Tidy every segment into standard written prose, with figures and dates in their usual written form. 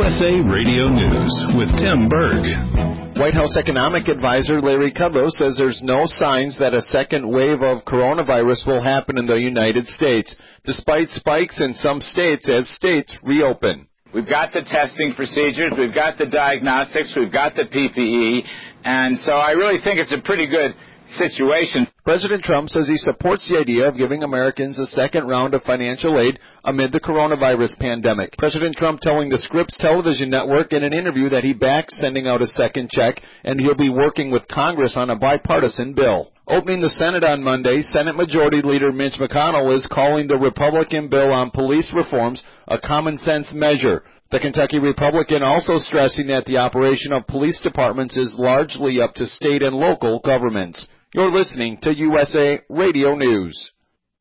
USA Radio News with Tim Berg. White House economic advisor Larry Kudlow says there's no signs that a second wave of coronavirus will happen in the United States, despite spikes in some states as states reopen. We've got the testing procedures, we've got the diagnostics, we've got the PPE, and so I really think it's a pretty good situation. President Trump says he supports the idea of giving Americans a second round of financial aid amid the coronavirus pandemic. President Trump telling the Scripps television network in an interview that he backs sending out a second check, and he'll be working with Congress on a bipartisan bill. Opening the Senate on Monday, Senate Majority Leader Mitch McConnell is calling the Republican bill on police reforms a common-sense measure. The Kentucky Republican also stressing that the operation of police departments is largely up to state and local governments. You're listening to USA Radio News.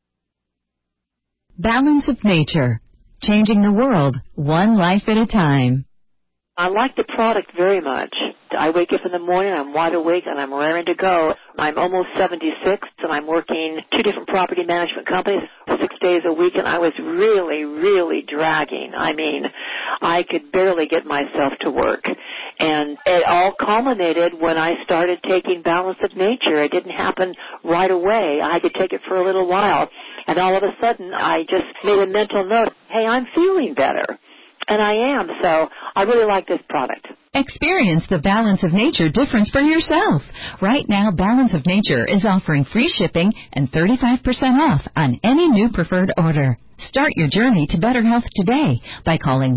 Balance of Nature, changing the world one life at a time. I like the product very much. I wake up in the morning, I'm wide awake, and I'm raring to go. I'm almost 76, and I'm working 2 different property management companies 6 days a week, and I was really dragging. I mean, I could barely get myself to work. And it all culminated when I started taking Balance of Nature. It didn't happen right away. I had to take it for a little while. And all of a sudden, I just made a mental note, hey, I'm feeling better. And I am, so I really like this product. Experience the Balance of Nature difference for yourself. Right now, Balance of Nature is offering free shipping and 35% off on any new preferred order. Start your journey to better health today by calling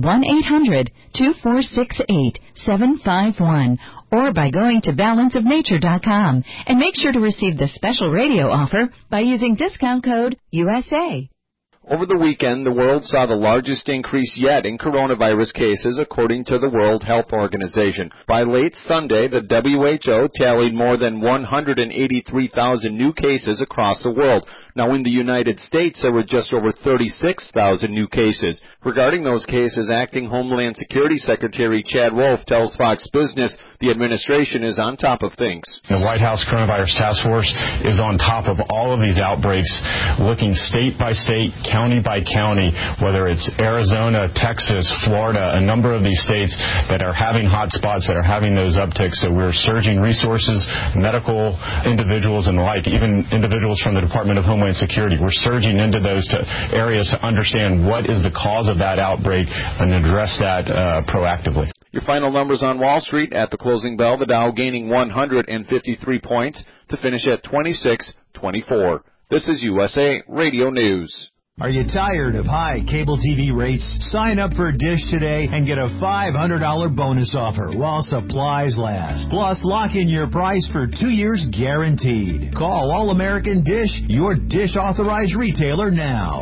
1-800-2468-751 or by going to balanceofnature.com, and make sure to receive the special radio offer by using discount code USA. Over the weekend, the world saw the largest increase yet in coronavirus cases, according to the World Health Organization. By late Sunday, the WHO tallied more than 183,000 new cases across the world. Now, in the United States, there were just over 36,000 new cases. Regarding those cases, Acting Homeland Security Secretary Chad Wolf tells Fox Business the administration is on top of things. The White House Coronavirus Task Force is on top of all of these outbreaks, looking state by state, county by county, whether it's Arizona, Texas, Florida, a number of these states that are having hot spots, that are having those upticks. So we're surging resources, medical individuals and the like, even individuals from the Department of Homeland Security. We're surging into those areas to understand what is the cause of that outbreak and address that proactively. Your final numbers on Wall Street at the closing bell, the Dow gaining 153 points to finish at 2624. This is USA Radio News. Are you tired of high cable TV rates? Sign up for Dish today and get a $500 bonus offer while supplies last. Plus, lock in your price for 2 years guaranteed. Call All-American Dish, your Dish authorized retailer now.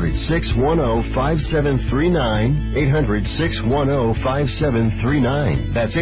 800-610-5739. 800-610-5739. That's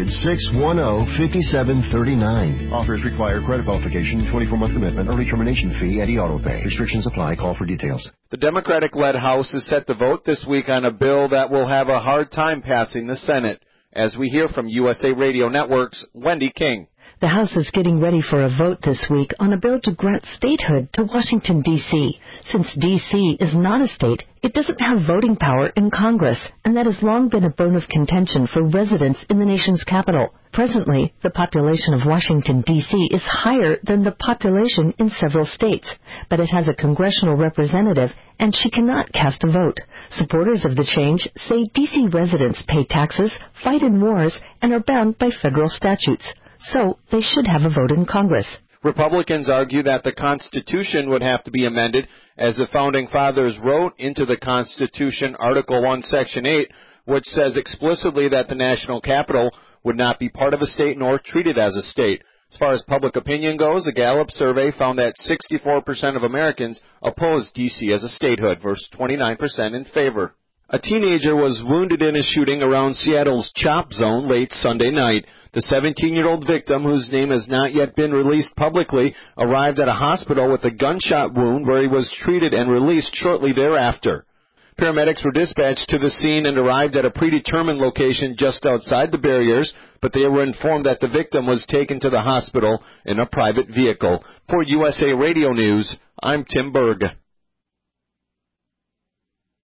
800-610-5739. Offers require credit qualification, 24-month commitment, early termination fee, and auto pay. Restrictions apply. Call for details. The Democratic-led House is set to vote this week on a bill that will have a hard time passing the Senate. As we hear from USA Radio Network's Wendy King. The House is getting ready for a vote this week on a bill to grant statehood to Washington, D.C. Since D.C. is not a state, it doesn't have voting power in Congress, and that has long been a bone of contention for residents in the nation's capital. Presently, the population of Washington, D.C. is higher than the population in several states, but it has a congressional representative, and she cannot cast a vote. Supporters of the change say D.C. residents pay taxes, fight in wars, and are bound by federal statutes. So they should have a vote in Congress. Republicans argue that the Constitution would have to be amended, as the Founding Fathers wrote into the Constitution Article 1, Section 8, which says explicitly that the national capital would not be part of a state nor treated as a state. As far as public opinion goes, a Gallup survey found that 64% of Americans oppose D.C. as a statehood versus 29% in favor. A teenager was wounded in a shooting around Seattle's Chop Zone late Sunday night. The 17-year-old victim, whose name has not yet been released publicly, arrived at a hospital with a gunshot wound where he was treated and released shortly thereafter. Paramedics were dispatched to the scene and arrived at a predetermined location just outside the barriers, but they were informed that the victim was taken to the hospital in a private vehicle. For USA Radio News, I'm Tim Berg.